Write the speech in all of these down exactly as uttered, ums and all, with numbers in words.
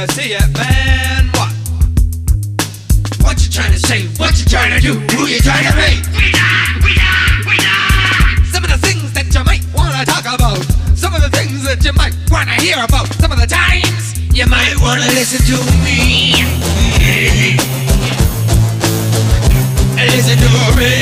you see it, man? What? What you trying to say? What you trying to do? Who you trying to be? We die, we die, we die. Some of the things that you might wanna talk about. Some of the things that you might wanna hear about. Some of the times you might wanna listen to me. Listen to me.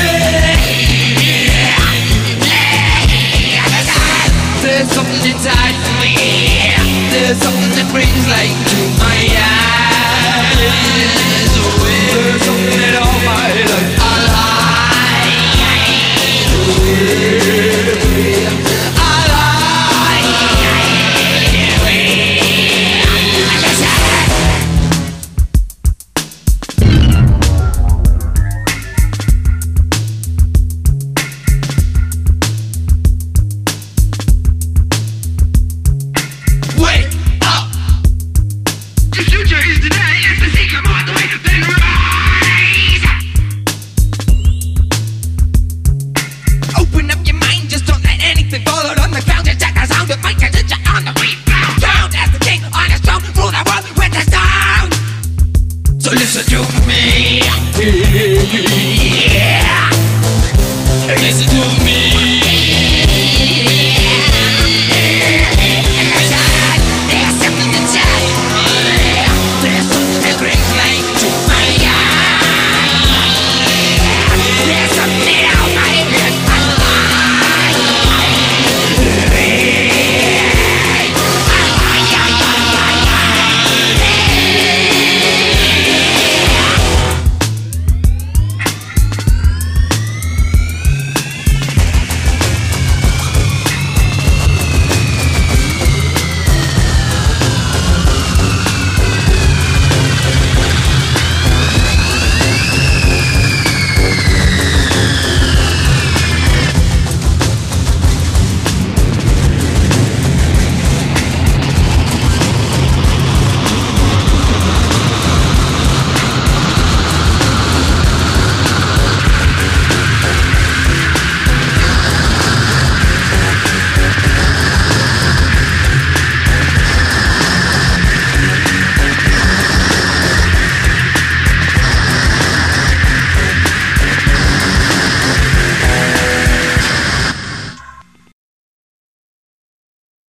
There's something inside me. There's something that brings light to my eyes.